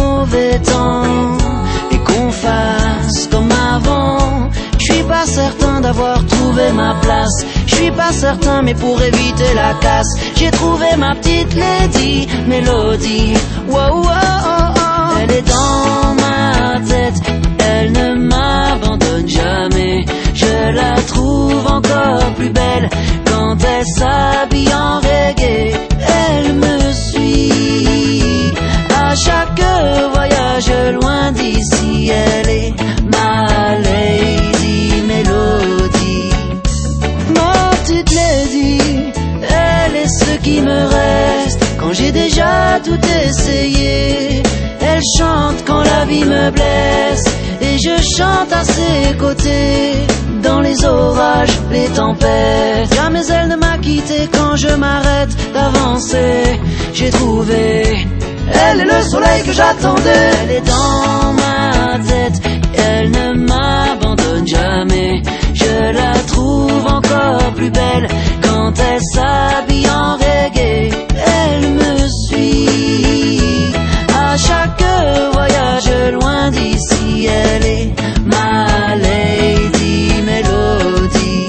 mauvais temps et qu'on fasse comme avant. Je suis pas certain d'avoir trouvé ma place, je suis pas certain, mais pour éviter la casse, j'ai trouvé ma petite lady Mélodie. Wow, wow, oh, oh. Elle est dans ma tête, elle ne m'abandonne jamais. Je la trouve encore plus belle quand elle s'habille en reggae. Elle me suit à chaque voyage loin d'ici. Elle est ma lady Mélodie. Ma petite lady, elle est ce qui me reste quand j'ai déjà tout essayé. Elle chante quand la vie me blesse et je chante à ses côtés. Dans les orages, les tempêtes, jamais elle ne m'a quitté quand je m'arrête d'avancer. J'ai trouvé, elle est le soleil que j'attendais. Elle est dans ma tête, elle ne m'abandonne jamais. Je la trouve encore plus belle quand elle s'habille en reggae. Elle me suit à chaque voyage loin d'ici. Elle est ma lady Mélodie.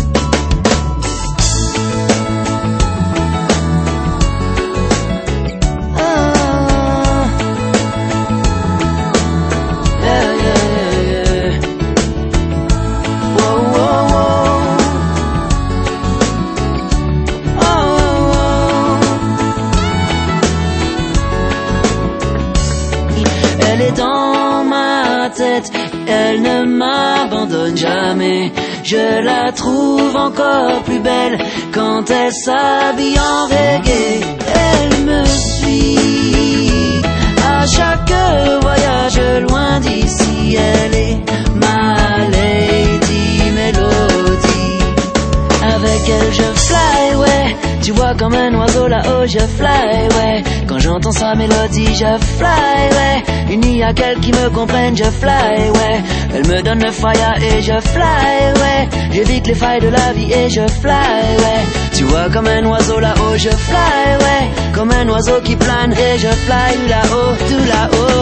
Ah, yeah, yeah, yeah. Whoa, whoa, whoa. Oh, oh, oh. Elle est dans ma tête, elle ne m'abandonne jamais. Je la trouve encore plus belle quand elle s'habille en reggae. Elle me suit à chaque voyage loin d'ici. Elle est ma lady Mélodie. Avec elle je fly, ouais. Tu vois comme un oiseau là-haut je fly, ouais. Quand j'entends sa mélodie je fly, ouais. Il n'y a qu'elle qui me comprenne, je fly, ouais. Elle me donne le fire et je fly, ouais. J'évite les failles de la vie et je fly, ouais. Tu vois comme un oiseau là-haut je fly, ouais. Comme un oiseau qui plane et je fly là-haut, tout là-haut.